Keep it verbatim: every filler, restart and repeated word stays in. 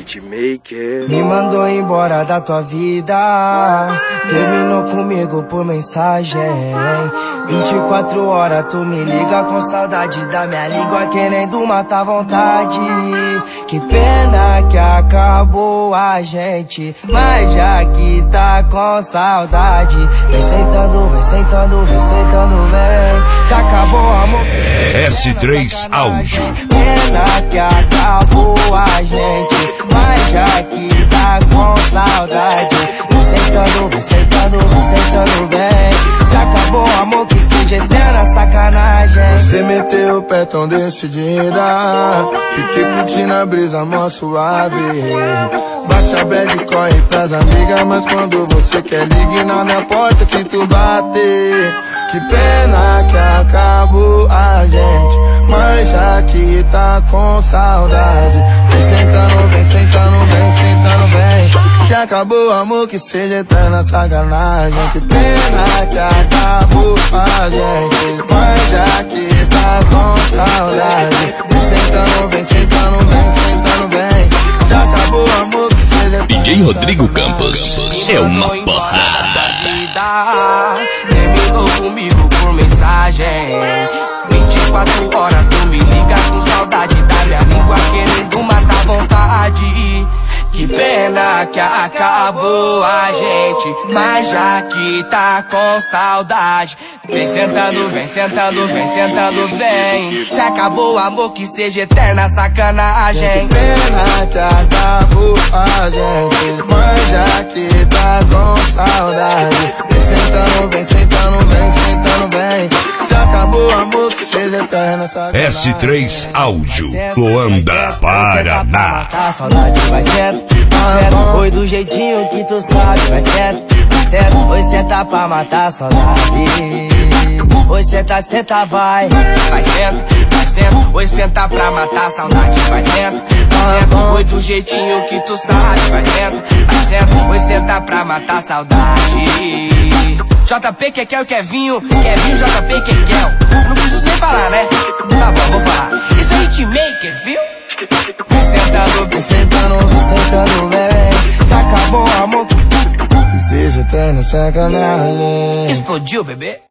Hitmaker. Me mandou embora da tua vida, terminou comigo por mensagem. vinte e quatro horas tu me liga com saudade da minha língua, querendo matar a vontade. Que pena que acabou a gente, mas já que tá com saudade, vem sentando, vem sentando, vem sentando, vem. Se acabou o amor, S três Áudio. pena que acabou a gente, mas já que tá com saudade, vem sentando, vem sentando, vem sentando, vem. Se acabou o amor, que seja eterna sacanagem. Você meteu o pé tão decidida, fiquei curtindo a brisa mó suave. Bate a bad e corre pras amigas, mas quando você quer ligue na minha porta que tu bate. Que pena que acabou a gente, mas já que tá com saudade, vem sentando, vem sentando, vem sentando, vem. Se acabou o amor, que seja eterna sacanagem. Que pena que acabou a gente, mas já que tá com saudade, vem sentando, vem sentando, vem sentando, vem. Se acabou o amor, que seja eterna D J Rodrigo Campos é uma porrada. Terminou comigo por mensagem, vinte e quatro horas tu me liga com saudade da minha língua, querendo matar a vontade. Que pena que acabou a gente, mas já que tá com saudade, vem sentando, vem sentando, vem sentando, vem. Se acabou o amor, que seja eterna sacanagem. Que pena que acabou a gente, mas já que tá com saudade, vem sentando, vem sentando, vem sentando, vem. Se acabou o amor, que seja eterna sacanagem. S três Áudio, Luanda, Paraná. A saudade vai certo, certo. Oi, do jeitinho que tu sabe, vai certo, vai certo. Oi, senta pra matar a saudade. Oi, senta, senta, vai. Vai senta, vai senta. Oi, senta pra matar a saudade. Vai senta, vai senta. Oi, do jeitinho que tu sabe, vai senta, vai senta. Oi, senta pra matar a saudade. J P, Kekel e Kevinho, Kevinho, J P e Kekel. Não preciso nem falar, né? Tá bom, vou falar. Isso é hitmaker, viu? Vem sentando, vem sentando, vem sentando, vem. Se acabou o amor, Que seja eterna sacanagem. explodiu, bebê.